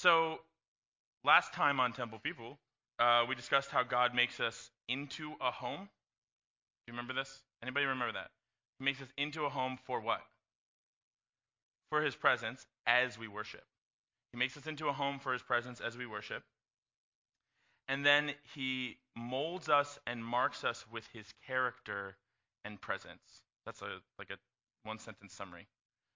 So last time on Temple People, we discussed how God makes us into a home. Do you remember this? Anybody remember that? He makes us into a home for what? For his presence as we worship. He makes us into a home for his presence as we worship. And then he molds us and marks us with his character and presence. That's like a one-sentence summary.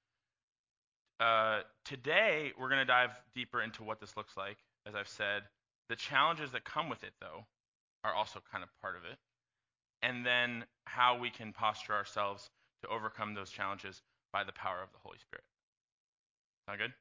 Today, we're going to dive deeper into what this looks like. As I've said, the challenges that come with it, though, are also kind of part of it. And then how we can posture ourselves to overcome those challenges by the power of the Holy Spirit. Sound good?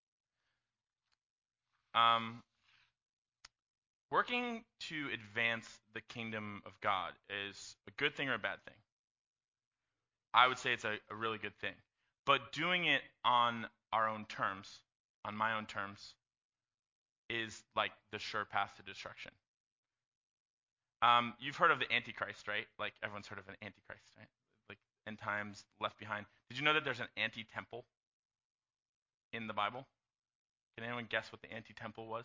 Working to advance the kingdom of God is a good thing or a bad thing? I would say it's a really good thing. But doing it on our own terms, on my own terms, is like the sure path to destruction. You've heard of the Antichrist, right? Like everyone's heard of an Antichrist, right? Like end times, left behind. Did you know that there's an anti-temple in the Bible? Can anyone guess what the anti-temple was?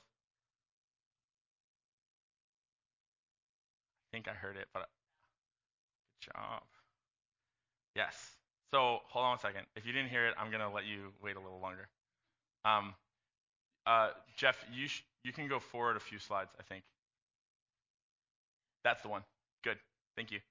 I think I heard it, but good job. Yes. So hold on a second. If you didn't hear it, I'm gonna let you wait a little longer. Um, Jeff, you can go forward a few slides, I think. That's the one. Good. Thank you.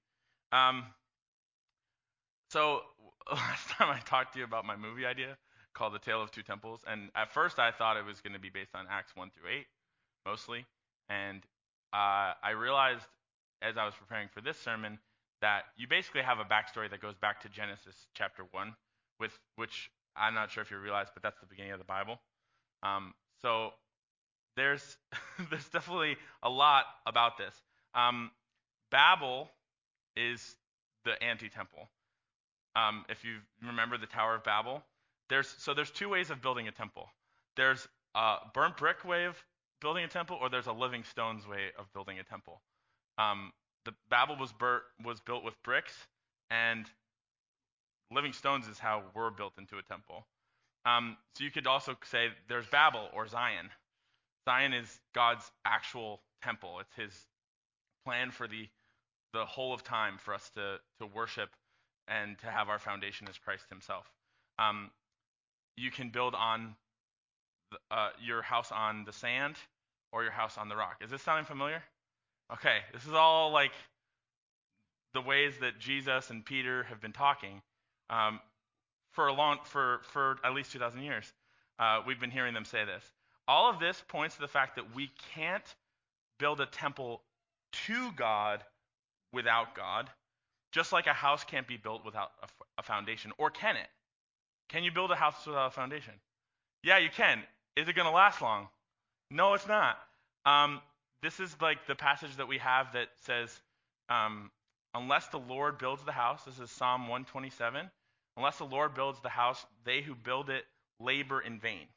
So last time I talked to you about my movie idea called The Tale of Two Temples, and at first I thought it was going to be based on Acts 1 through 8, mostly. And I realized as I was preparing for this sermon that you basically have a backstory that goes back to Genesis chapter 1, with which I'm not sure if you realize, but that's the beginning of the Bible. So there's there's definitely a lot about this. Babel is the anti-temple. If you remember the Tower of Babel, there's two ways of building a temple. There's a burnt brick way of building a temple, or there's a living stones way of building a temple. The Babel was built with bricks, and living stones is how we're built into a temple. So you could also say there's Babel or Zion. Zion is God's actual temple. It's his plan for the whole of time for us to worship and to have our foundation as Christ himself. You can build on your house on the sand or your house on the rock. Is this sounding familiar? Okay, this is all like the ways that Jesus and Peter have been talking for at least 2,000 years. We've been hearing them say this. All of this points to the fact that we can't build a temple to God without God, just like a house can't be built without a foundation. Or can it? Can you build a house without a foundation? Yeah, you can. Is it going to last long? No, it's not. This is like the passage that we have that says, unless the Lord builds the house, this is Psalm 127, unless the Lord builds the house, they who build it labor in vain.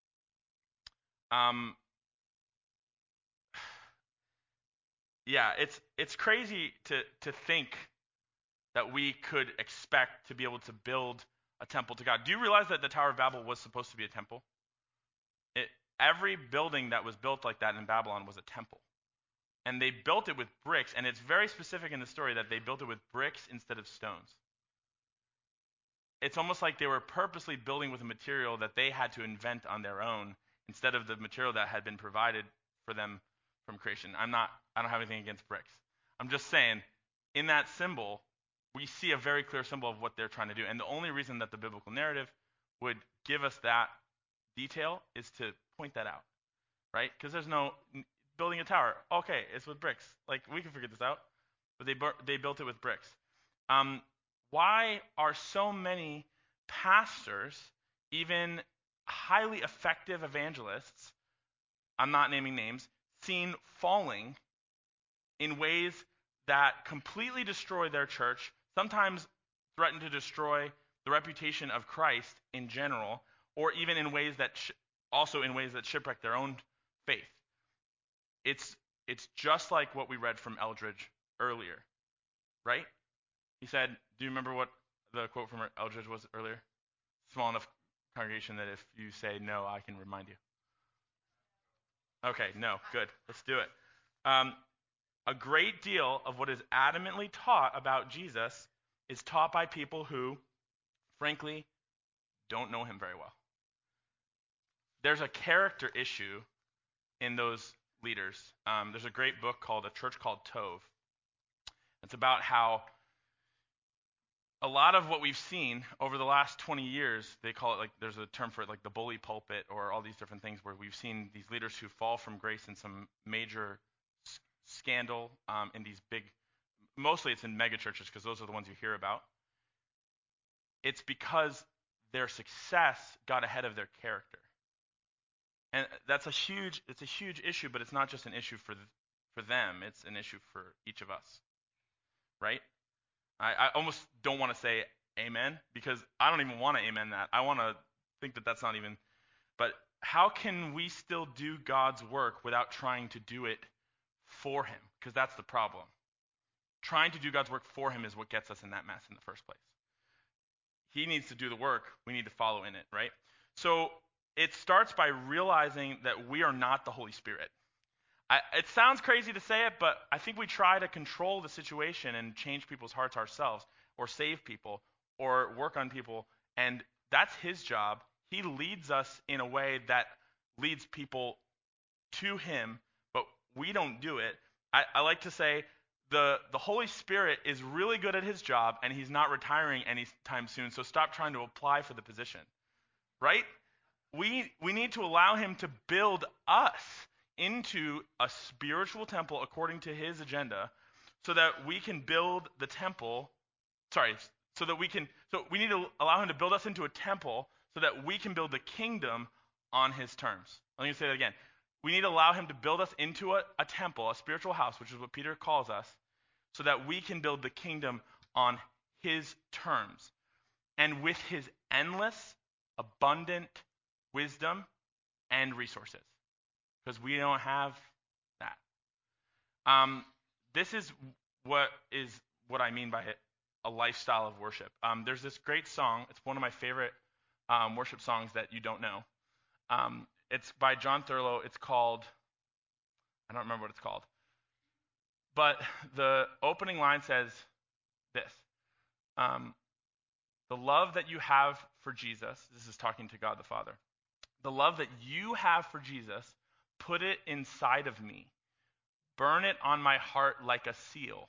Yeah, it's crazy to think that we could expect to be able to build a temple to God. Do you realize that the Tower of Babel was supposed to be a temple? Every building that was built like that in Babylon was a temple. And they built it with bricks, and it's very specific in the story that they built it with bricks instead of stones. It's almost like they were purposely building with a material that they had to invent on their own instead of the material that had been provided for them from creation. I don't have anything against bricks. I'm just saying, in that symbol, we see a very clear symbol of what they're trying to do. And the only reason that the biblical narrative would give us that detail is to point that out, right? Because there's no building a tower. Okay, it's with bricks. Like, we can figure this out. But they built it with bricks. Why are so many pastors, even highly effective evangelists, I'm not naming names, seen falling in ways that completely destroy their church, sometimes threaten to destroy the reputation of Christ in general, or even in ways that also in ways that shipwreck their own faith? It's just like what we read from Eldridge earlier, right? He said, do you remember what the quote from Eldridge was earlier? Small enough congregation that if you say no, I can remind you. Okay, no, good. Let's do it. Um, a great deal of what is adamantly taught about Jesus is taught by people who, frankly, don't know him very well. There's a character issue in those leaders. There's a great book called A Church Called Tove. It's about how a lot of what we've seen over the last 20 years, they call it, like, there's a term for it, like the bully pulpit, or all these different things where we've seen these leaders who fall from grace in some major scandal in these big, mostly it's in mega churches because those are the ones you hear about. It's because their success got ahead of their character. And it's a huge issue, but it's not just an issue for them, it's an issue for each of us, right? I almost don't want to say amen because I don't even want to amen that. I want to think that that's not even, but how can we still do God's work without trying to do it for him? Because that's the problem. Trying to do God's work for him is what gets us in that mess in the first place. He needs to do the work. We need to follow in it, right? So it starts by realizing that we are not the Holy Spirit. It sounds crazy to say it, but I think we try to control the situation and change people's hearts ourselves, or save people, or work on people, and that's his job. He leads us in a way that leads people to him, but we don't do it. I like to say the Holy Spirit is really good at his job, and he's not retiring anytime soon, so stop trying to apply for the position, right? We need to allow him to build us into a spiritual temple according to his agenda so that we can build the temple. So we need to allow him to build us into a temple so that we can build the kingdom on his terms. Let me say that again. We need to allow him to build us into a temple, a spiritual house, which is what Peter calls us, so that we can build the kingdom on his terms. And with his endless, abundant wisdom and resources. Because we don't have that. This is what I mean by it, a lifestyle of worship. There's this great song. It's one of my favorite worship songs that you don't know. It's by John Thurlow. It's called, I don't remember what it's called. But the opening line says this. The love that you have for Jesus, this is talking to God the Father. The love that you have for Jesus, put it inside of me. Burn it on my heart like a seal.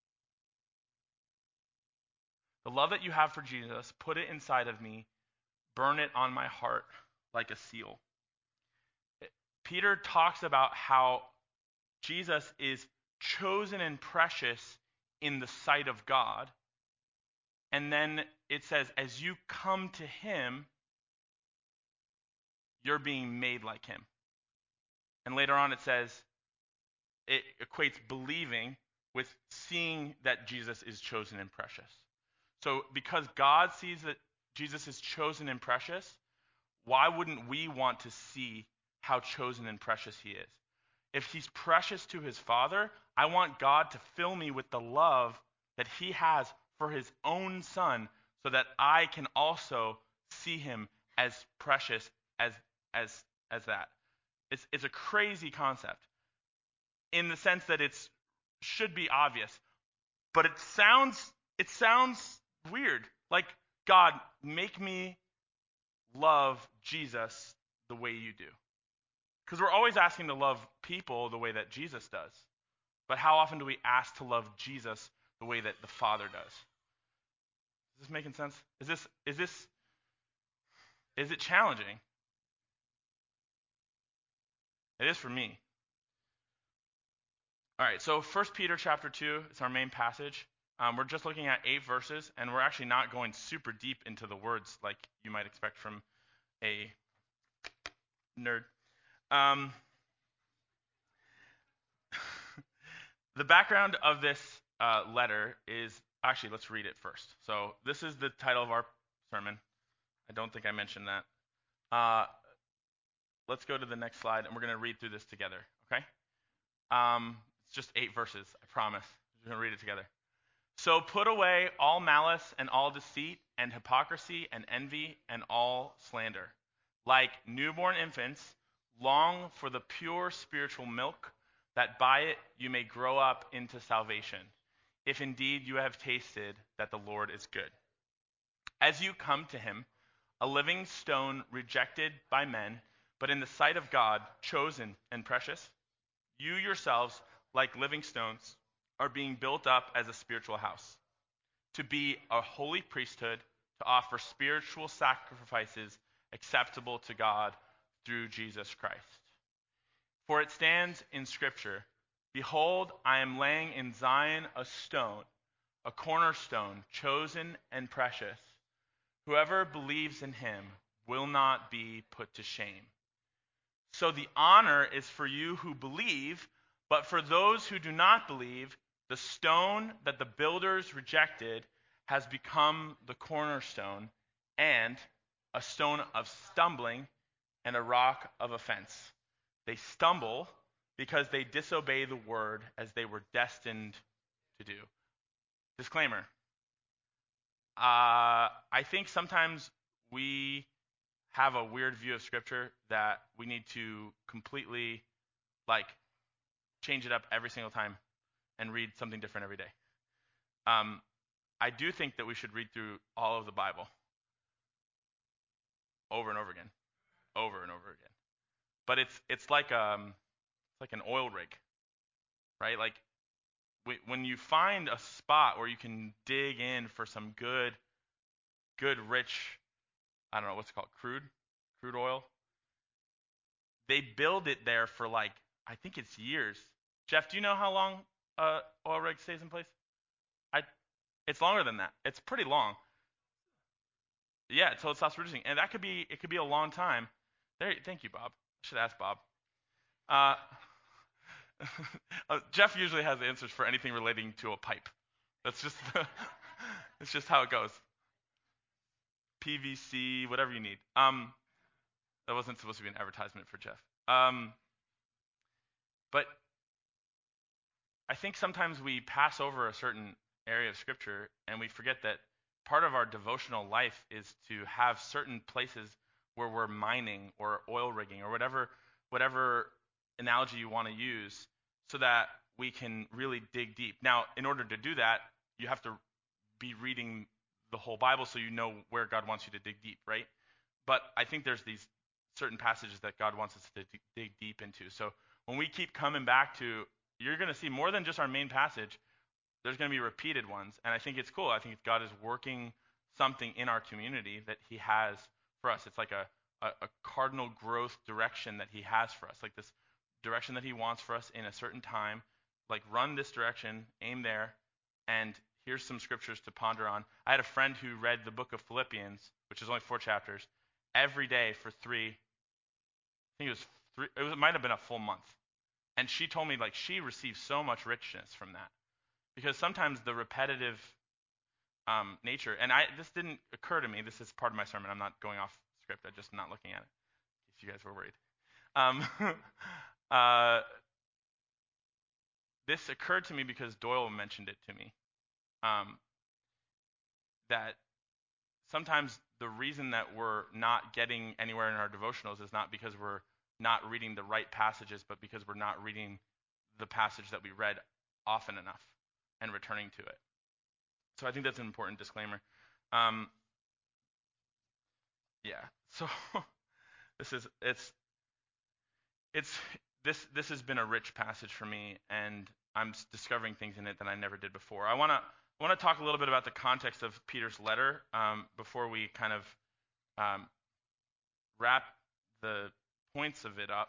The love that you have for Jesus, put it inside of me. Burn it on my heart like a seal. Peter talks about how Jesus is chosen and precious in the sight of God. And then it says, as you come to him, you're being made like him. And later on it says, it equates believing with seeing that Jesus is chosen and precious. So because God sees that Jesus is chosen and precious, why wouldn't we want to see how chosen and precious he is? If he's precious to his Father, I want God to fill me with the love that he has for his own Son so that I can also see him as precious as that. It's a crazy concept in the sense that it should be obvious, but it sounds weird. Like, God, make me love Jesus the way you do. Because we're always asking to love people the way that Jesus does. But how often do we ask to love Jesus the way that the Father does? Is this making sense? Is it challenging? It is for me. All right, so 1 Peter chapter 2 is our main passage. We're just looking at 8 verses, and we're actually not going super deep into the words like you might expect from a nerd. The background of this letter is, actually, let's read it first. So this is the title of our sermon. I don't think I mentioned that. Let's go to the next slide, and we're going to read through this together, okay? It's just 8 verses, I promise. We're going to read it together. So put away all malice and all deceit and hypocrisy and envy and all slander. Like newborn infants, long for the pure spiritual milk, that by it you may grow up into salvation, if indeed you have tasted that the Lord is good. As you come to him, a living stone rejected by men, but in the sight of God, chosen and precious, you yourselves, like living stones, are being built up as a spiritual house, to be a holy priesthood, to offer spiritual sacrifices acceptable to God through Jesus Christ. For it stands in Scripture, behold, I am laying in Zion a stone, a cornerstone, chosen and precious. Whoever believes in him will not be put to shame. So the honor is for you who believe, but for those who do not believe, the stone that the builders rejected has become the cornerstone, and a stone of stumbling and a rock of offense. They stumble because they disobey the word as they were destined to do. Disclaimer. I think sometimes we have a weird view of Scripture that we need to completely, change it up every single time and read something different every day. I do think that we should read through all of the Bible over and over again, over and over again. But it's like an oil rig, right? Like when you find a spot where you can dig in for some good rich, I don't know what's it called, crude oil. They build it there for I think it's years. Jeff, do you know how long oil rig stays in place? It's longer than that. It's pretty long. Yeah, until it stops producing, and it could be a long time. Thank you, Bob. Should ask Bob. Jeff usually has answers for anything relating to a pipe. That's just it's just how it goes. PVC, whatever you need. That wasn't supposed to be an advertisement for Jeff. But I think sometimes we pass over a certain area of Scripture and we forget that part of our devotional life is to have certain places where we're mining or oil rigging or whatever analogy you want to use, so that we can really dig deep. Now, in order to do that, you have to be reading the whole Bible so you know where God wants you to dig deep, right? But I think there's these certain passages that God wants us to dig deep into. So when we keep coming back to, you're going to see more than just our main passage, there's going to be repeated ones. And I think it's cool. I think God is working something in our community that he has for us. It's like a cardinal growth direction that he has for us, like this direction that he wants for us in a certain time. Like, run this direction, aim there, and here's some scriptures to ponder on. I had a friend who read the book of Philippians, which is only 4 chapters, every day for it might have been a full month. And she told me, she received so much richness from that. Because sometimes the repetitive nature, and this didn't occur to me, this is part of my sermon, I'm not going off script, I'm just not looking at it, if you guys were worried. This occurred to me because Doyle mentioned it to me. That sometimes the reason that we're not getting anywhere in our devotionals is not because we're not reading the right passages, but because we're not reading the passage that we read often enough and returning to it. So I think that's an important disclaimer. So this has been a rich passage for me, and I'm discovering things in it that I never did before. I want to talk a little bit about the context of Peter's letter before we kind of wrap the points of it up.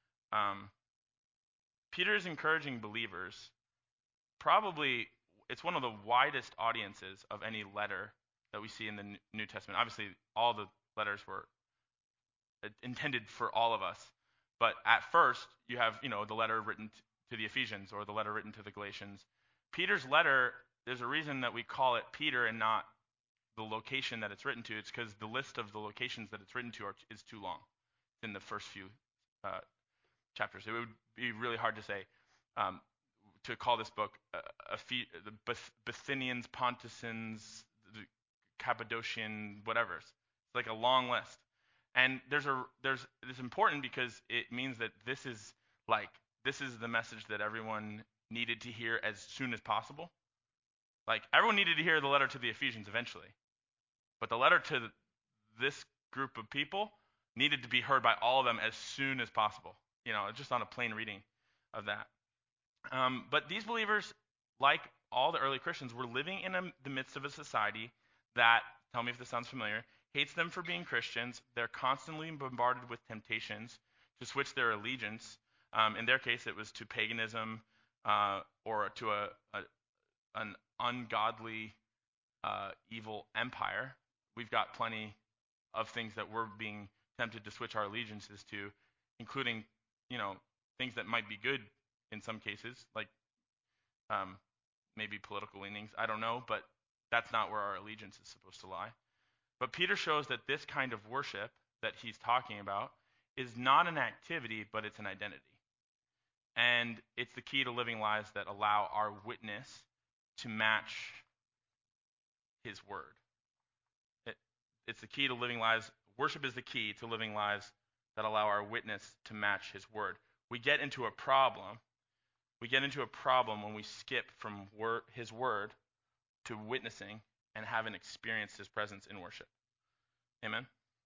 Peter is encouraging believers. Probably it's one of the widest audiences of any letter that we see in the New Testament. Obviously, all the letters were intended for all of us. But at first, you have, the letter written to the Ephesians or the letter written to the Galatians. Peter's letter, there's a reason that we call it Peter and not the location that it's written to. It's because the list of the locations that it's written to is too long in the first few chapters. It would be really hard to say, to call this book the Bithynians, Pontusans, the Cappadocian, whatever. It's like a long list. And it's important because it means that this is the message that everyone needed to hear as soon as possible. Like everyone needed to hear the letter to the Ephesians eventually, but the letter to this group of people needed to be heard by all of them as soon as possible. Just on a plain reading of that. But these believers, like all the early Christians, were living in the midst of a society that, tell me if this sounds familiar, hates them for being Christians. They're constantly bombarded with temptations to switch their allegiance. In their case, it was to paganism or to an ungodly, evil empire. We've got plenty of things that we're being tempted to switch our allegiances to, including, things that might be good in some cases, like maybe political leanings. I don't know, but that's not where our allegiance is supposed to lie. But Peter shows that this kind of worship that he's talking about is not an activity, but it's an identity. And it's the key to living lives that allow our witness to match his word. It's the key to living lives. Worship is the key to living lives that allow our witness to match his word. We get into a problem when we skip from his word to witnessing and haven't experienced his presence in worship. Amen?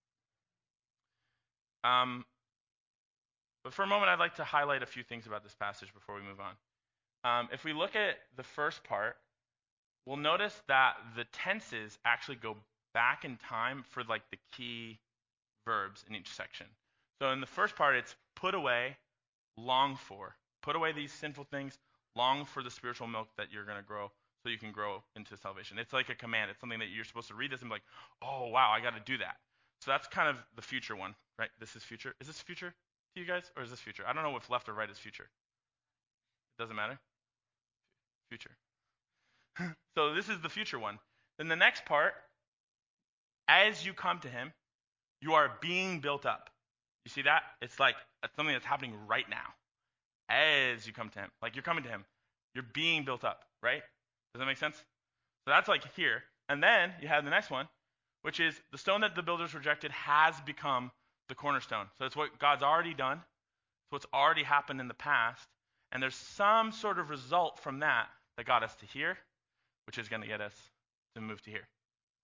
But for a moment, I'd like to highlight a few things about this passage before we move on. If we look at the first part, we'll notice that the tenses actually go back in time for the key verbs in each section. So in the first part, it's put away, long for. Put away these sinful things, long for the spiritual milk that you're going to grow so you can grow into salvation. It's like a command. It's something that you're supposed to read this and be like, oh, wow, I got to do that. So that's kind of the future one, right? This is future. Is this future to you guys, or is this future? I don't know if left or right is future. It doesn't matter? Future. So this is the future one. Then the next part, as you come to him, you are being built up. You see that? It's something that's happening right now. As you come to him. You're coming to him. You're being built up, right? Does that make sense? So that's here. And then you have the next one, which is the stone that the builders rejected has become the cornerstone. So it's what God's already done. It's what's already happened in the past. And there's some sort of result from that got us to here, which is going to get us to move to here.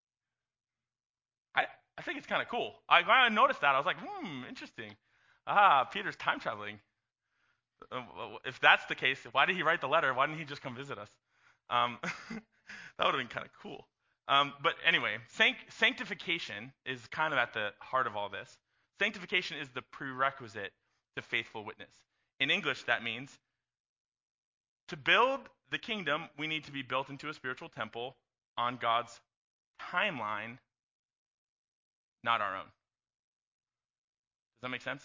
I think it's kind of cool. When I noticed that, I was like, interesting. Peter's time traveling. If that's the case, why did he write the letter? Why didn't he just come visit us? That would have been kind of cool. But anyway, sanctification is kind of at the heart of all this. Sanctification is the prerequisite to faithful witness. In English, that means to build the kingdom, we need to be built into a spiritual temple on God's timeline, not our own. Does that make sense?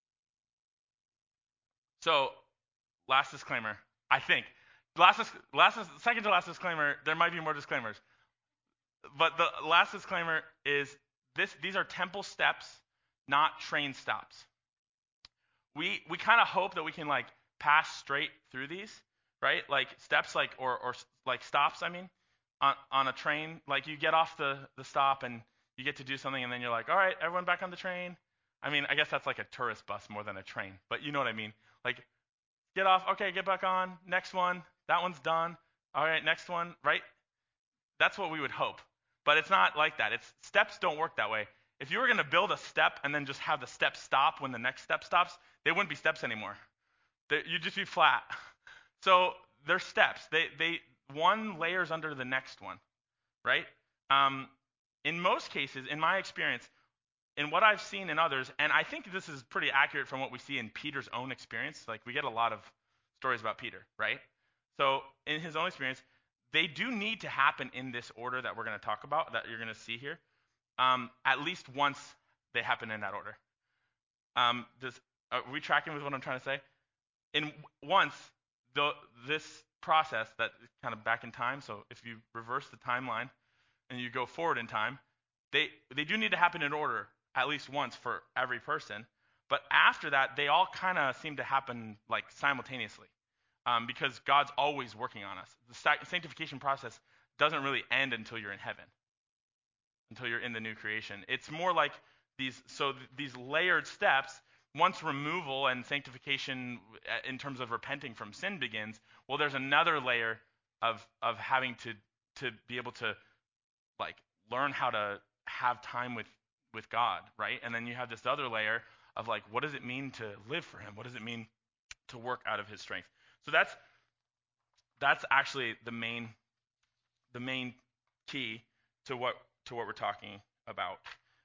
So, last disclaimer, I think. Second to last disclaimer, there might be more disclaimers. But the last disclaimer is these are temple steps, not train stops. We kind of hope that we can pass straight through these, right? Steps or stops, I mean, on a train. You get off the stop and you get to do something, and then you're like, all right, everyone back on the train. I mean, I guess that's like a tourist bus more than a train, but you know what I mean. Get off, okay, get back on, next one, that one's done, all right, next one, right? That's what we would hope, but it's not like that. Steps don't work that way. If you were going to build a step and then just have the step stop when the next step stops, they wouldn't be steps anymore. You'd just be flat. So they're steps. One layers under the next one, right? In most cases, in my experience, in what I've seen in others, and I think this is pretty accurate from what we see in Peter's own experience. We get a lot of stories about Peter, right? So in his own experience, they do need to happen in this order that we're going to talk about, that you're going to see here. At least once they happen in that order. Are we tracking with what I'm trying to say? Once this process that is kind of back in time, so if you reverse the timeline and you go forward in time, they do need to happen in order at least once for every person. But after that, they all kind of seem to happen simultaneously, because God's always working on us. The sanctification process doesn't really end until you're in heaven, until you're in the new creation. It's more like these layered steps. Once removal and sanctification in terms of repenting from sin begins, well, there's another layer of having to be able to like learn how to have time with God, right? And then you have this other layer of like, what does it mean to live for Him? What does it mean to work out of His strength? So that's actually the main key to what we're talking about.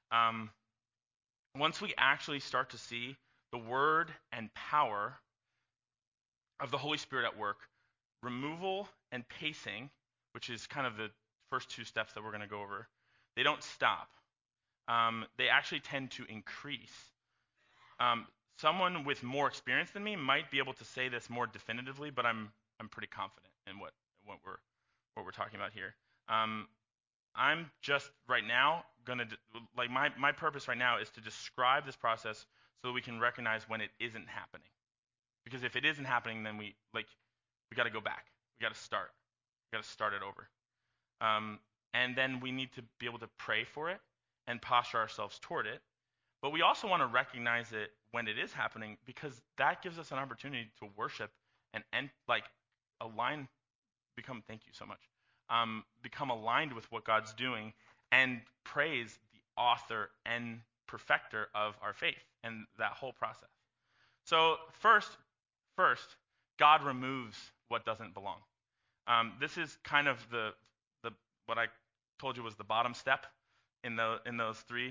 Once we actually start to see the word and power of the Holy Spirit at work, removal and pacing, which is kind of the first two steps that we're going to go over, they don't stop. They actually tend to increase. Someone with more experience than me might be able to say this more definitively, but I'm pretty confident in what we're talking about here. I'm just right now gonna like my purpose right now is to describe this process so that we can recognize when it isn't happening. Because if it isn't happening, then we got to go back. We got to start. We got to start it over. And then we need to be able to pray for it and posture ourselves toward it. But we also want to recognize it when it is happening, because that gives us an opportunity to worship and like align, become. Thank you so much. Become aligned with what God's doing and praise the author and perfecter of our faith and that whole process. So first, God removes what doesn't belong. This is kind of the what I told you was the bottom step in those three.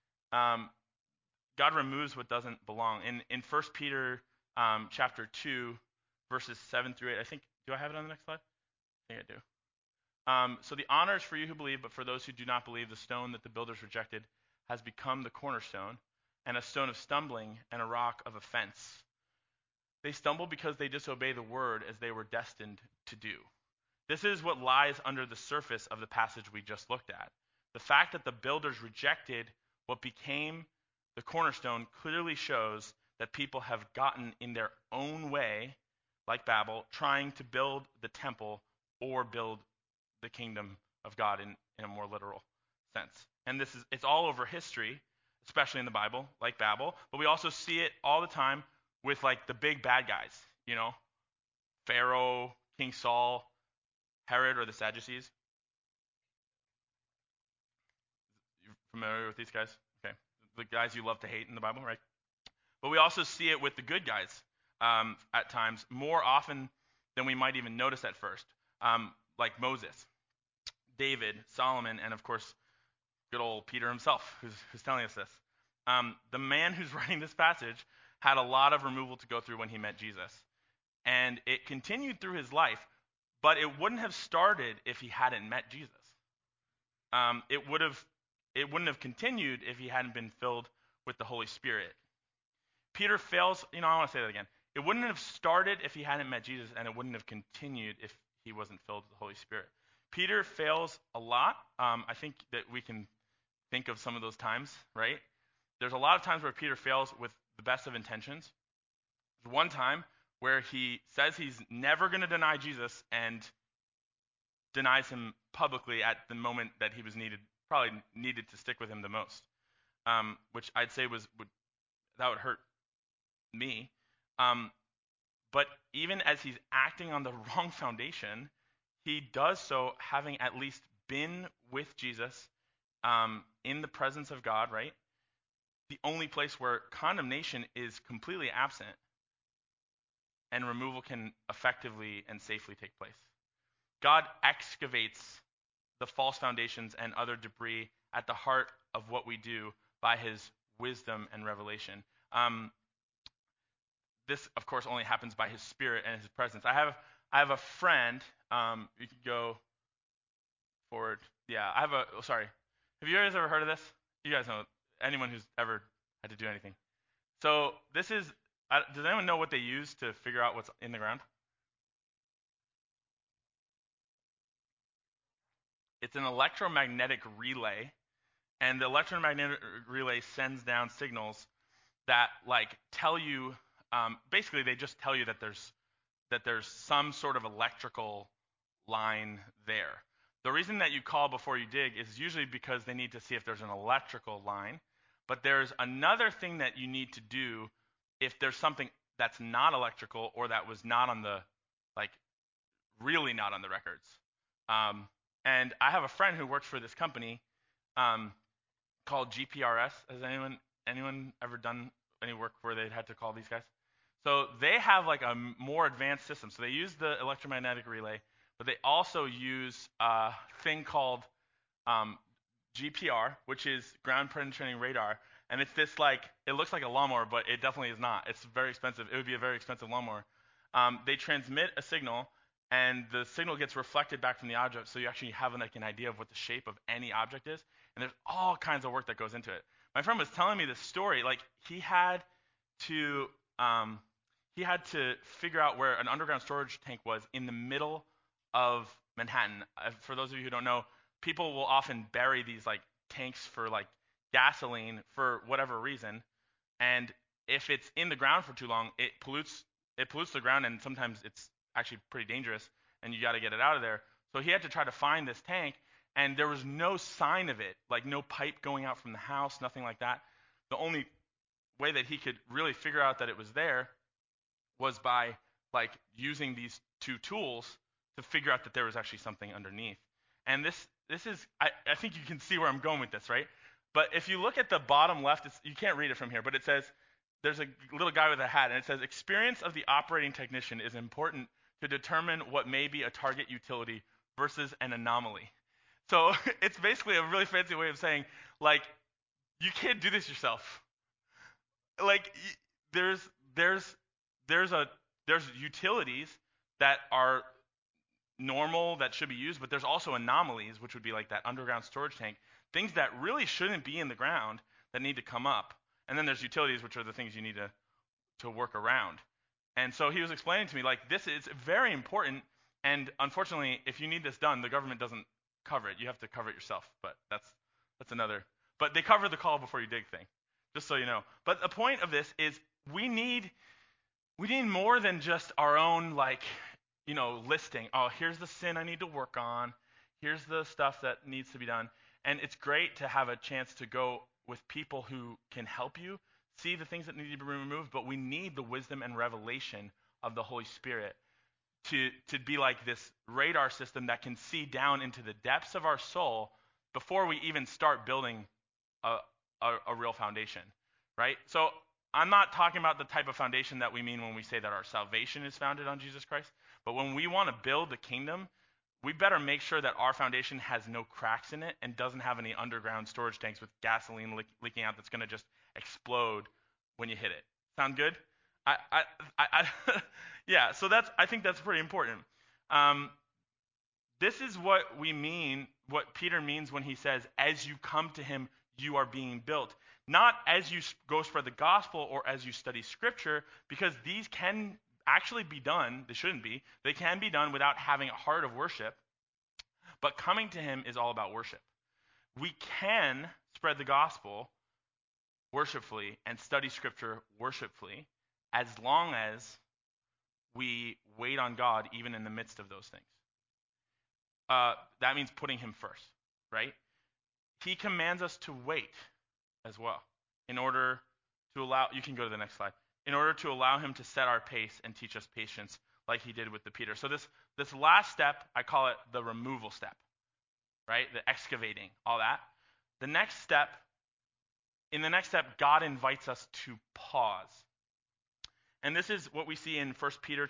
God removes what doesn't belong. In 1 Peter chapter 2, verses 7 through 8, I think, do I have it on the next slide? I think I do. So the honor is for you who believe, but for those who do not believe, the stone that the builders rejected has become the cornerstone, and a stone of stumbling and a rock of offense. They stumble because they disobey the word as they were destined to do. This is what lies under the surface of the passage we just looked at. The fact that the builders rejected what became the cornerstone clearly shows that people have gotten in their own way, like Babel, trying to build the temple or build the kingdom of God in a more literal sense. And it's all over history, especially in the Bible, like Babel, but we also see it all the time with like the big bad guys, Pharaoh, King Saul, Herod, or the Sadducees. You're familiar with these guys? Okay. The guys you love to hate in the Bible, right? But we also see it with the good guys at times, more often than we might even notice at first. Like Moses, David, Solomon, and of course, good old Peter himself, who's telling us this. The man who's writing this passage had a lot of removal to go through when he met Jesus. And it continued through his life, but it wouldn't have started if he hadn't met Jesus. It wouldn't have continued if he hadn't been filled with the Holy Spirit. Peter fails, I want to say that again. It wouldn't have started if he hadn't met Jesus, and it wouldn't have continued if he wasn't filled with the Holy Spirit. Peter fails a lot. I think that we can think of some of those times, right? There's a lot of times where Peter fails with the best of intentions. There's one time where he says he's never going to deny Jesus and denies him publicly at the moment that he was probably needed to stick with him the most, which I'd say that would hurt me. But even as he's acting on the wrong foundation, he does so having at least been with Jesus in the presence of God, right? The only place where condemnation is completely absent and removal can effectively and safely take place. God excavates the false foundations and other debris at the heart of what we do by his wisdom and revelation. This, of course, only happens by his Spirit and his presence. I have a friend. You can go forward. Yeah, sorry. Have you guys ever heard of this? You guys know, anyone who's ever had to do anything. So this is, does anyone know what they use to figure out what's in the ground? It's an electromagnetic relay, and the electromagnetic relay sends down signals that tell you, basically they just tell you that there's some sort of electrical line there. The reason that you call before you dig is usually because they need to see if there's an electrical line, But there's another thing that you need to do if there's something that's not electrical or that was not on the, like, really not on the records. And I have a friend who works for this company um, called GPRS. Has anyone ever done any work where they had to call these guys? So they have like a more advanced system. So they use the electromagnetic relay, but they also use a thing called um, GPR, which is ground penetrating radar. And it's this like, it looks like a lawnmower, but it definitely is not. It's very expensive. It would be a very expensive lawnmower. They transmit a signal, and the signal gets reflected back from the object, so you actually have like an idea of what the shape of any object is. And there's all kinds of work that goes into it. My friend was telling me this story. Like to um, he had to figure out where an underground storage tank was in the middle of Manhattan. For those of you who don't know, people will often bury these like tanks for like gasoline for whatever reason, and if it's in the ground for too long, it pollutes the ground, and sometimes it's actually pretty dangerous, and you got to get it out of there. So he had to try to find this tank, and there was no sign of it, like no pipe going out from the house, nothing like that. The only way that he could really figure out that it was there was by like using these two tools to figure out that there was actually something underneath. And this is I think you can see where I'm going with this, right? But if you look at the bottom left, you can't read it from here, but it says there's a little guy with a hat, and it says experience of the operating technician is important to determine what may be a target utility versus an anomaly. So it's basically a really fancy way of saying, like, you can't do this yourself. Like, there's there's there's utilities that are normal that should be used, but there's also anomalies, which would be like that underground storage tank, things that really shouldn't be in the ground that need to come up. And then there's utilities, which are the things you need to work around. And so he was explaining to me, like, this is very important. And unfortunately, if you need this done, the government doesn't cover it. You have to cover it yourself. But that's another. But they cover the call before you dig thing, just so you know. But the point of this is we need more than just our own, like, listing. Oh, here's the sin I need to work on. Here's the stuff that needs to be done. And it's great to have a chance to go with people who can help you see the things that need to be removed, but we need the wisdom and revelation of the Holy Spirit to be like this radar system that can see down into the depths of our soul before we even start building a real foundation, right? So I'm not talking about the type of foundation that we mean when we say that our salvation is founded on Jesus Christ, but when we want to build the kingdom, we better make sure that our foundation has no cracks in it and doesn't have any underground storage tanks with gasoline leaking out that's going to just explode when you hit it. Sound good? Yeah. So I think that's pretty important. This is what we mean, what Peter means when he says, "As you come to him, you are being built." Not as you go spread the gospel or as you study Scripture, because these can actually be done. They shouldn't be. They can be done without having a heart of worship. But coming to him is all about worship. We can spread the gospel worshipfully and study Scripture worshipfully as long as we wait on God even in the midst of those things. That means putting him first, right? He commands us to wait as well in order to allow, you can go to the next slide, in order to allow him to set our pace and teach us patience like he did with the Peter. So this last step, I call it the removal step, right? The excavating, all that. In the next step, God invites us to pause. And this is what we see in 1 Peter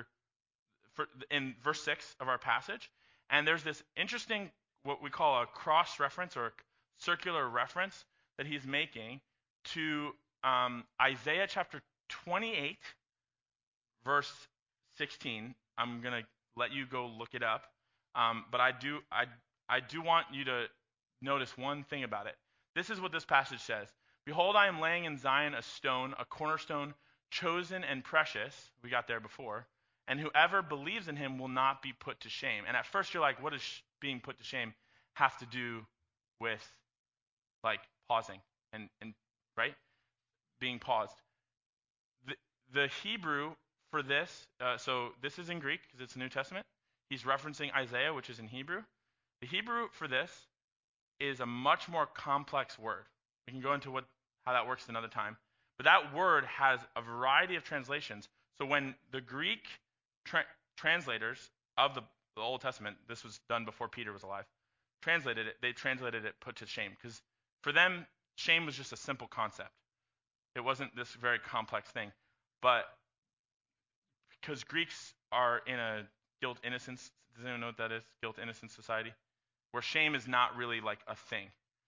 in verse 6 of our passage. And there's this interesting, what we call a cross-reference or a circular reference that he's making to Isaiah chapter 28, verse 16. I'm going to let you go look it up. But I do want you to notice one thing about it. This is what this passage says. Behold, I am laying in Zion a stone, a cornerstone, chosen and precious. We got there before. And whoever believes in him will not be put to shame. And at first you're like, what does being put to shame have to do with, like, pausing and right? Being paused. The Hebrew for this, so this is in Greek because it's the New Testament. He's referencing Isaiah, which is in Hebrew. The Hebrew for this is a much more complex word. We can go into what how that works another time. But that word has a variety of translations. So when the Greek translators of the Old Testament, this was done before Peter was alive, translated it, they translated it put to shame. Because for them, shame was just a simple concept. It wasn't this very complex thing. But because Greeks are in a guilt innocence, does anyone know what that is? Guilt innocence society? Where shame is not really like a thing.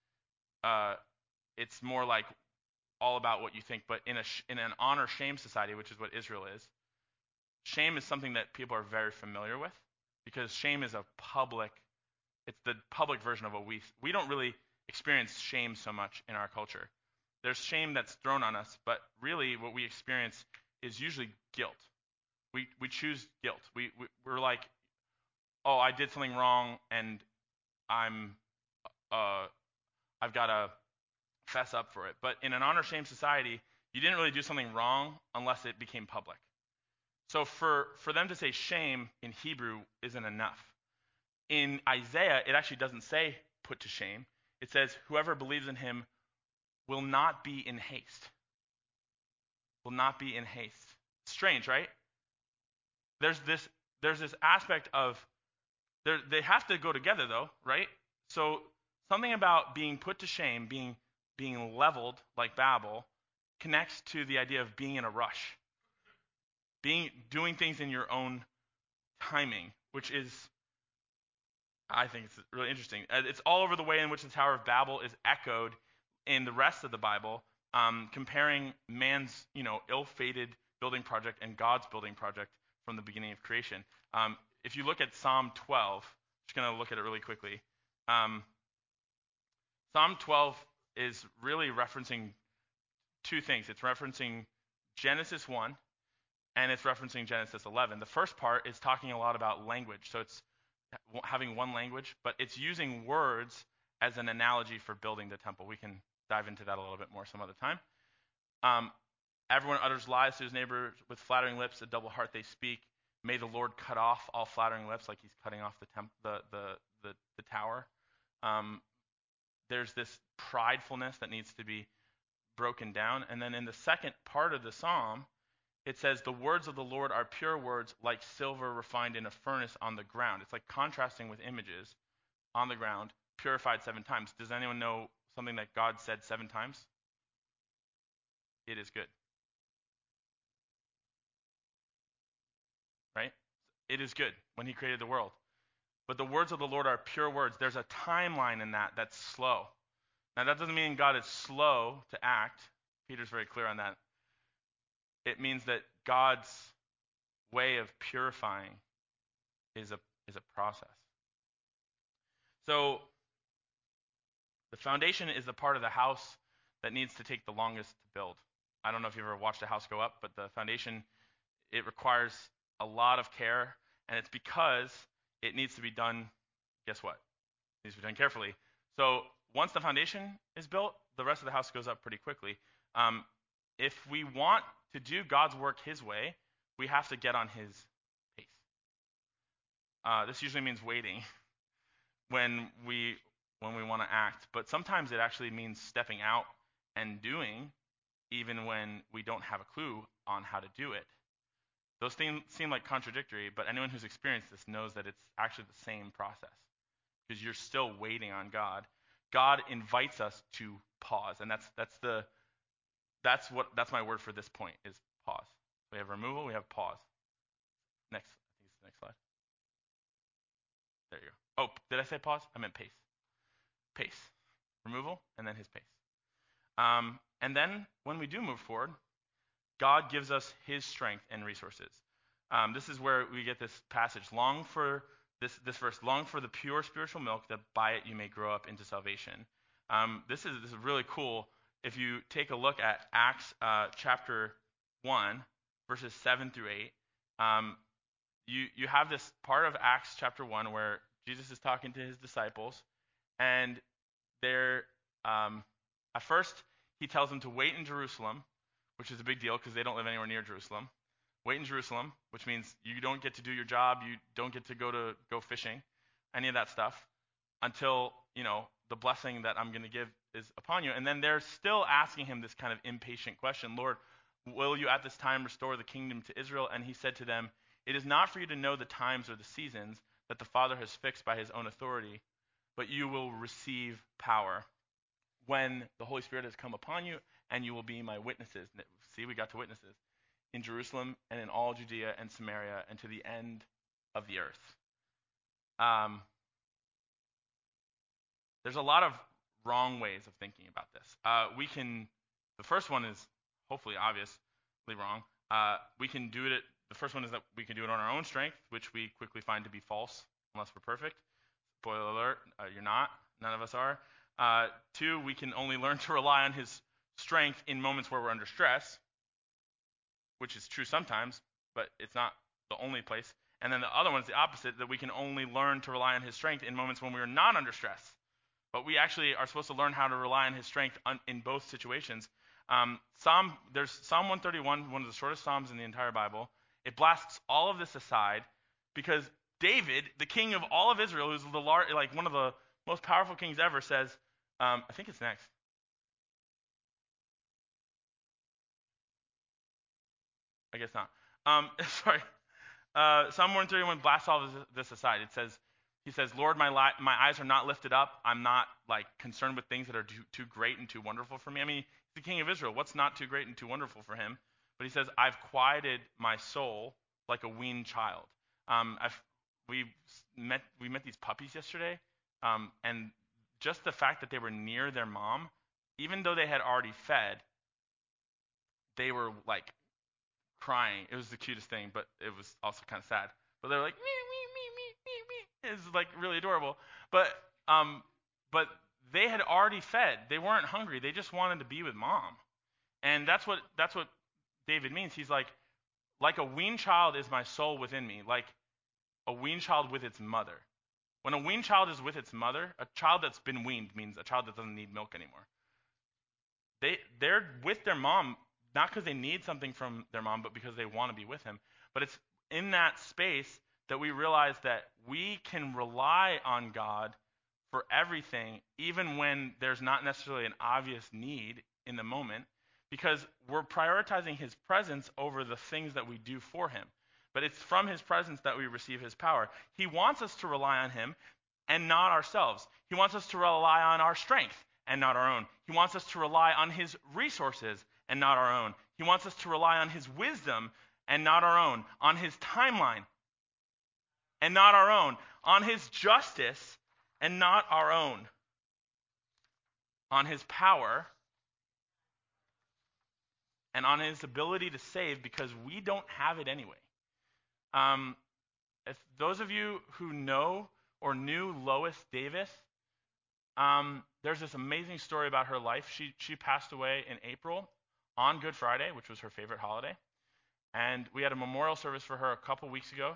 It's more like all about what you think. But in an honor shame society, which is what Israel is, shame is something that people are very familiar with because shame is it's the public version of what we don't really experience shame so much in our culture. There's shame that's thrown on us, but really what we experience is usually guilt. We choose guilt. We're like, oh, I did something wrong and I've got to fess up for it. But in an honor shame society, you didn't really do something wrong unless it became public. So for them to say shame in Hebrew isn't enough. In Isaiah, it actually doesn't say put to shame. It says whoever believes in him will not be in haste. Will not be in haste. Strange, right? There's this aspect of they have to go together though, right? So something about being put to shame, being leveled like Babel, connects to the idea of being in a rush. Doing things in your own timing, which is, I think it's really interesting. It's all over the way in which the Tower of Babel is echoed in the rest of the Bible, comparing man's, ill-fated building project and God's building project from the beginning of creation. If you look at Psalm 12, I'm just going to look at it really quickly. Psalm 12 is really referencing two things. It's referencing Genesis 1, and it's referencing Genesis 11. The first part is talking a lot about language. So it's having one language, but it's using words as an analogy for building the temple. We can dive into that a little bit more some other time. Everyone utters lies to his neighbor with flattering lips, a double heart they speak. May the Lord cut off all flattering lips, like he's cutting off the tower. There's this pridefulness that needs to be broken down. And then in the second part of the psalm, it says, the words of the Lord are pure words like silver refined in a furnace on the ground. It's like contrasting with images on the ground, purified 7 times. Does anyone know something that God said 7 times? It is good. Right? It is good when he created the world. But the words of the Lord are pure words. There's a timeline in that that's slow. Now, that doesn't mean God is slow to act. Peter's very clear on that. It means that God's way of purifying is a process. So the foundation is the part of the house that needs to take the longest to build. I don't know if you've ever watched a house go up, but the foundation, it requires a lot of care, and it's because it needs to be done, guess what? It needs to be done carefully. So once the foundation is built, the rest of the house goes up pretty quickly. If we want to do God's work his way, we have to get on his pace. This usually means waiting when we want to act, but sometimes it actually means stepping out and doing even when we don't have a clue on how to do it. Those things seem like contradictory, but anyone who's experienced this knows that it's actually the same process because you're still waiting on God. God invites us to pause, and that's my word for this point is pause. We have removal, we have pause. I think it's the next slide. There you go. Oh, did I say pause? I meant pace. Pace. Removal, and then his pace. And then when we do move forward, God gives us his strength and resources. This is where we get this passage. Long for this verse, long for the pure spiritual milk, that by it you may grow up into salvation. This is really cool. If you take a look at Acts chapter 1, verses 7 through 8, you have this part of Acts chapter 1 where Jesus is talking to his disciples, and they're at first he tells them to wait in Jerusalem, which is a big deal because they don't live anywhere near Jerusalem. Wait in Jerusalem, which means you don't get to do your job, you don't get to go fishing, any of that stuff, until the blessing that I'm going to give is upon you. And then they're still asking him this kind of impatient question, Lord, will you at this time restore the kingdom to Israel? And he said to them, it is not for you to know the times or the seasons that the Father has fixed by his own authority, but you will receive power when the Holy Spirit has come upon you, and you will be my witnesses. See, we got to witnesses in Jerusalem and in all Judea and Samaria and to the end of the earth. There's a lot of wrong ways of thinking about this. The first one is hopefully obviously wrong. We can do it. The first one is that we can do it on our own strength, which we quickly find to be false unless we're perfect. Spoiler alert, you're not. None of us are. 2, we can only learn to rely on his strength in moments where we're under stress, which is true sometimes, but it's not the only place. And then the other one is the opposite, that we can only learn to rely on his strength in moments when we are not under stress. But we actually are supposed to learn how to rely on his strength in both situations. There's Psalm 131, one of the shortest psalms in the entire Bible. It blasts all of this aside because David, the king of all of Israel, who's one of the most powerful kings ever, says, I think it's next. I guess not. Sorry. Psalm 131 blasts all of this aside. He says, Lord, my eyes are not lifted up. I'm not concerned with things that are too great and too wonderful for me. I mean, he's the king of Israel. What's not too great and too wonderful for him? But he says, I've quieted my soul like a weaned child. We met these puppies yesterday, and just the fact that they were near their mom, even though they had already fed, they were crying. It was the cutest thing, but it was also kind of sad. But they were like, me, me, me, me, me, me. It's really adorable. But they had already fed. They weren't hungry. They just wanted to be with mom. And that's what David means. He's like a weaned child is my soul within me, like a weaned child with its mother. When a weaned child is with its mother, a child that's been weaned means a child that doesn't need milk anymore. They're with their mom, not because they need something from their mom, but because they want to be with him. But it's in that space that we realize that we can rely on God for everything, even when there's not necessarily an obvious need in the moment, because we're prioritizing his presence over the things that we do for him. But it's from his presence that we receive his power. He wants us to rely on him and not ourselves. He wants us to rely on our strength and not our own. He wants us to rely on his resources and not our own. He wants us to rely on his wisdom and not our own, on his timeline and not our own, on his justice and not our own, on his power and on his ability to save, because we don't have it anyway. If those of you who know or knew Lois Davis, there's this amazing story about her life. She passed away in April on Good Friday, which was her favorite holiday. And we had a memorial service for her a couple weeks ago.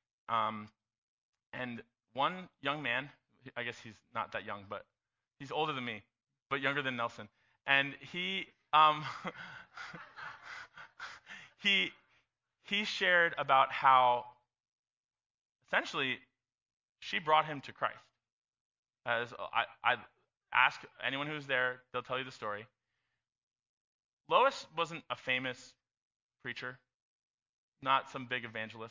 And one young man, I guess he's not that young, but he's older than me, but younger than Nelson. And he shared about how essentially she brought him to Christ. As I ask anyone who's there, they'll tell you the story. Lois wasn't a famous preacher, not some big evangelist,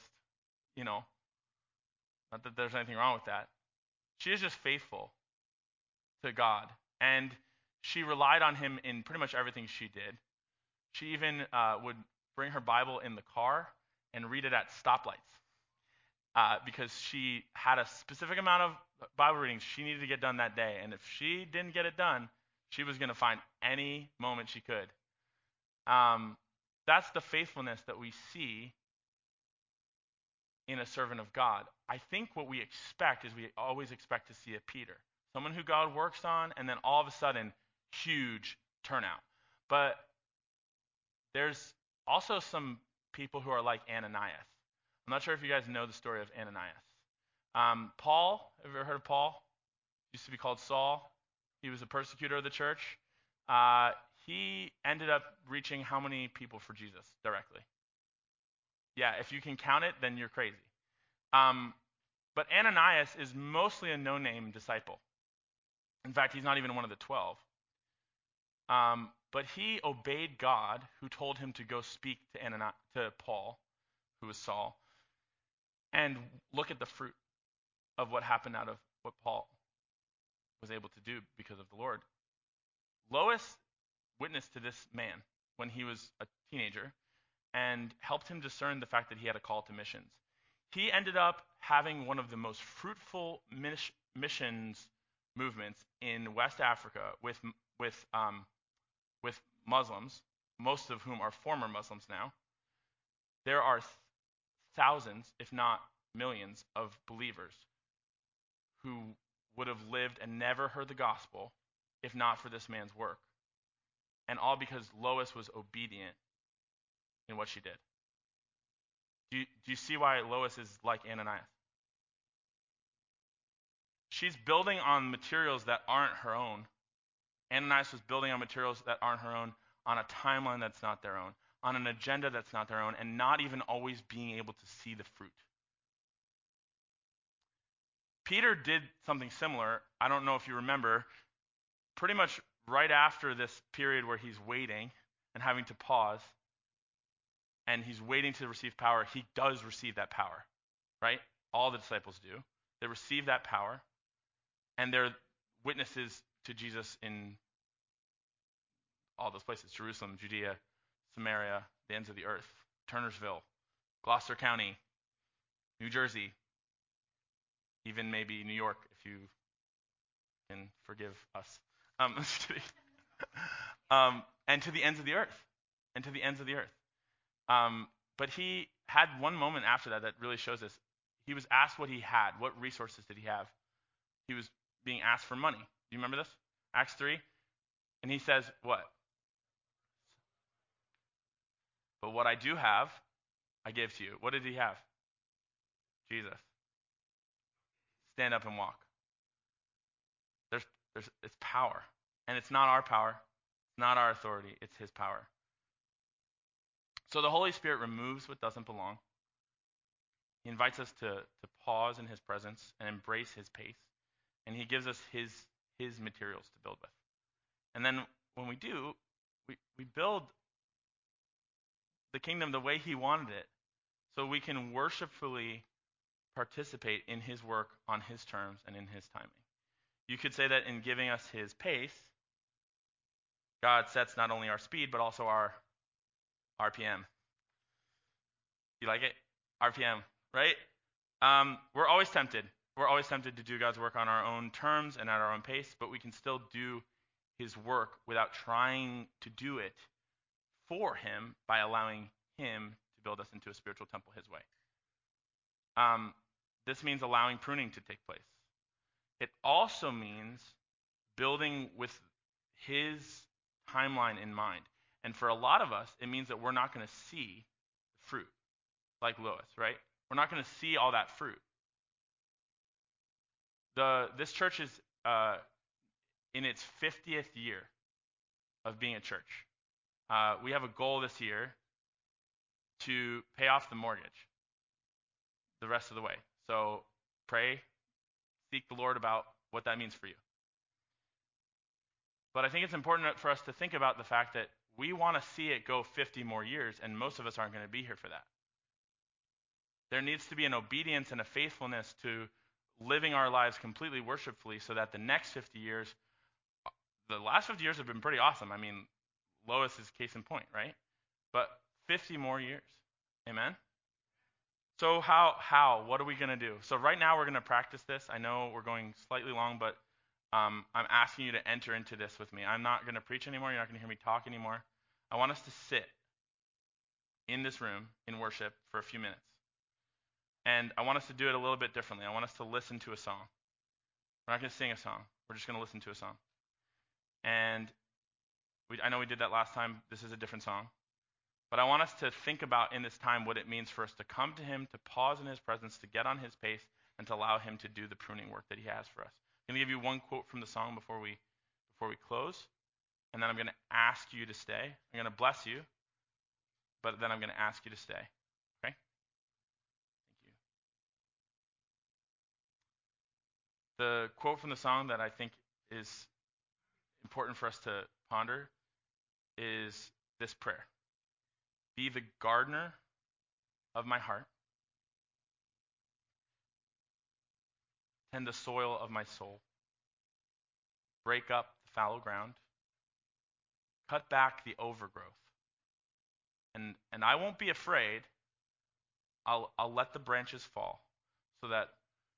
not that there's anything wrong with that. She is just faithful to God, and she relied on him in pretty much everything she did. She even would bring her Bible in the car and read it at stoplights because she had a specific amount of Bible readings she needed to get done that day, and if she didn't get it done, she was going to find any moment she could. That's the faithfulness that we see in a servant of God. I think what we expect is we always expect to see a Peter, someone who God works on, and then all of a sudden, huge turnout. But there's also some people who are like Ananias. I'm not sure if you guys know the story of Ananias. Paul, have you ever heard of Paul? Used to be called Saul. He was a persecutor of the church. He ended up reaching how many people for Jesus directly? Yeah, if you can count it, then you're crazy. But Ananias is mostly a no-name disciple. In fact, he's not even one of the 12. But he obeyed God, who told him to go speak to Paul, who was Saul, and look at the fruit of what happened out of what Paul was able to do because of the Lord. Lois witnessed to this man when he was a teenager and helped him discern the fact that he had a call to missions. He ended up having one of the most fruitful missions movements in West Africa with Muslims, most of whom are former Muslims now. There are thousands, if not millions, of believers who would have lived and never heard the gospel if not for this man's work. And all because Lois was obedient in what she did. Do you see why Lois is like Ananias? She's building on materials that aren't her own. Ananias was building on materials that aren't her own, on a timeline that's not their own, on an agenda that's not their own, and not even always being able to see the fruit. Peter did something similar. I don't know if you remember. Pretty much right after this period where he's waiting and having to pause, and he's waiting to receive power, he does receive that power, right? All the disciples do. They receive that power, and they're witnesses to Jesus in all those places: Jerusalem, Judea, Samaria, the ends of the earth, Turnersville, Gloucester County, New Jersey, even maybe New York, if you can forgive us. Just kidding. And to the ends of the earth. And to the ends of the earth. But he had one moment after that really shows us. He was asked what he had. What resources did he have? He was being asked for money. Do you remember this? Acts 3? And he says, what? But what I do have, I give to you. What did he have? Jesus. Stand up and walk. It's power. And it's not our power. It's not our authority. It's his power. So the Holy Spirit removes what doesn't belong. He invites us to pause in his presence and embrace his pace. And he gives us his materials to build with. And then when we do, we build the kingdom the way he wanted it, so we can worshipfully participate in his work on his terms and in his timing. You could say that in giving us his pace, God sets not only our speed, but also our RPM. You like it? RPM, right? We're always tempted. We're always tempted to do God's work on our own terms and at our own pace, but we can still do his work without trying to do it for him by allowing him to build us into a spiritual temple his way. This means allowing pruning to take place. It also means building with his timeline in mind. And for a lot of us, it means that we're not going to see fruit, like Lois, right? We're not going to see all that fruit. This church is in its 50th year of being a church. We have a goal this year to pay off the mortgage the rest of the way. So pray, seek the Lord about what that means for you. But I think it's important for us to think about the fact that we want to see it go 50 more years, and most of us aren't going to be here for that. There needs to be an obedience and a faithfulness to living our lives completely worshipfully, so that the next 50 years, the last 50 years have been pretty awesome. I mean, Lois is case in point, right? But 50 more years. Amen? So what are we going to do? So right now we're going to practice this. I know we're going slightly long, but I'm asking you to enter into this with me. I'm not going to preach anymore. You're not going to hear me talk anymore. I want us to sit in this room in worship for a few minutes. And I want us to do it a little bit differently. I want us to listen to a song. We're not going to sing a song. We're just going to listen to a song. And I know we did that last time. This is a different song. But I want us to think about in this time what it means for us to come to him, to pause in his presence, to get on his pace, and to allow him to do the pruning work that he has for us. I'm going to give you one quote from the song before we close, and then I'm going to ask you to stay. I'm going to bless you, but then I'm going to ask you to stay. Okay? Thank you. The quote from the song that I think is important for us to ponder is this prayer: Be the gardener of my heart, tend the soil of my soul, break up the fallow ground, cut back the overgrowth. And I won't be afraid. I'll let the branches fall so that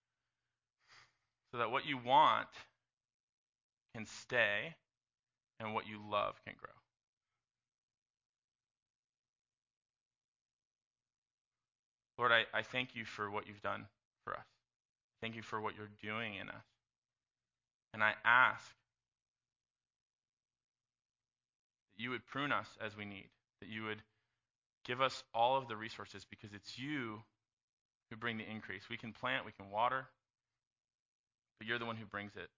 what you want can stay and what you love can grow. Lord, I thank you for what you've done for us. Thank you for what you're doing in us. And I ask that you would prune us as we need, that you would give us all of the resources, because it's you who bring the increase. We can plant, we can water, but you're the one who brings it.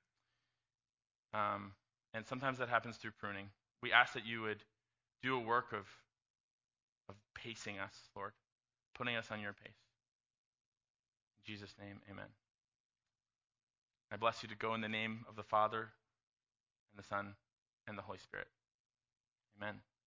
And sometimes that happens through pruning. We ask that you would do a work of pacing us, Lord, putting us on your pace. In Jesus' name, amen. I bless you to go in the name of the Father, and the Son, and the Holy Spirit. Amen.